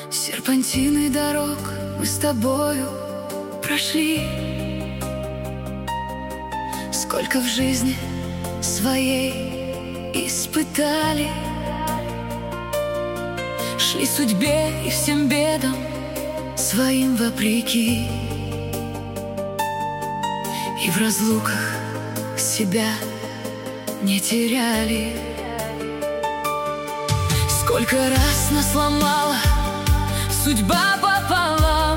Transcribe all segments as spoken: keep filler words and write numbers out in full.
Серпантины дорог мы с тобою прошли. Сколько в жизни своей испытали, шли судьбе и всем бедам своим вопреки, и в разлуках себя не теряли. Сколько раз нас ломала судьба пополам,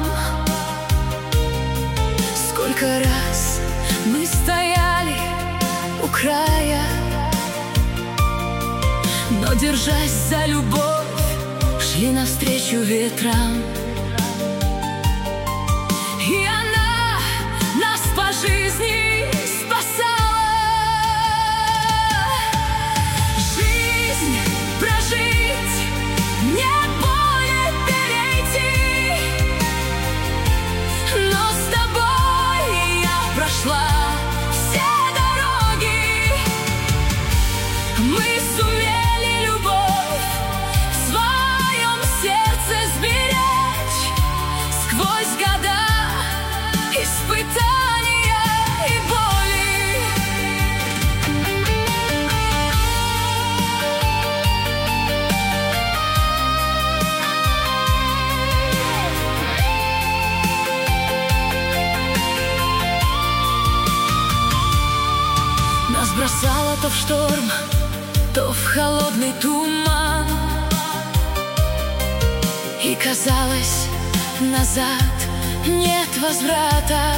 сколько раз мы стояли у края, но, держась за любовь, шли навстречу ветрам. И она нас по жизни спасала. Жизнь прожить, не более перейти, но с тобой я прошла все дороги. Мы сумели любовь в своем сердце сберечь сквозь года испытания и боли. Нас бросало то в шторм, то в холодный туман, и казалось, назад нет возврата.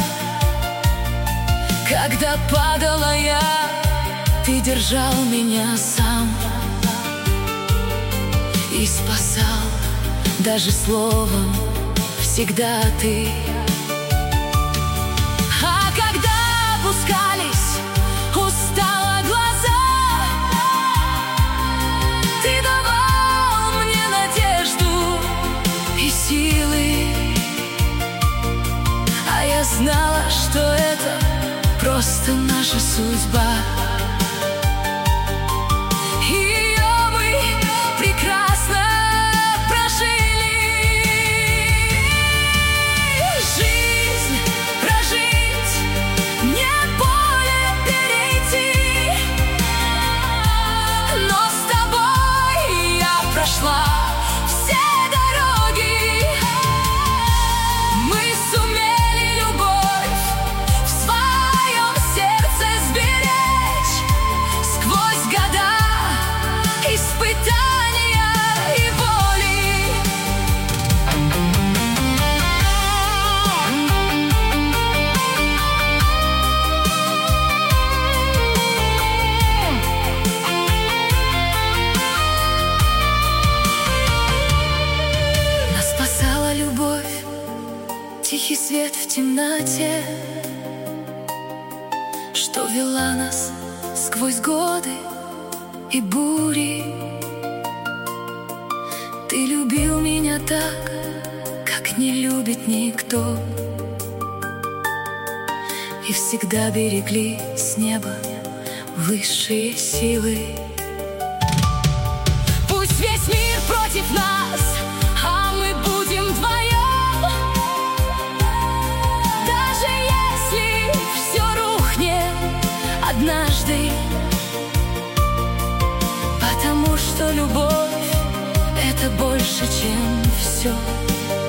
Когда падала я, ты держал меня сам и спасал даже словом всегда ты. А когда опускались устало глаза, ты давал мне надежду и силы. А я знала, что это просто наша судьба. Ее мы прекрасно прожили. Жизнь прожить, не более перейти, но с тобой я прошла все дороги. Мы сумели любовь в своем сердце сберечь сквозь года испытания и боли. Нас спасала любовь, тихий свет в темноте, что вела нас сквозь годы и бури. Ты любил меня так, как не любит никто, и всегда берегли с неба высшие силы. Пусть весь мир против нас, а мы будем вдвоем, даже если все рухнет однажды, потому что любовь — это больше, чем все.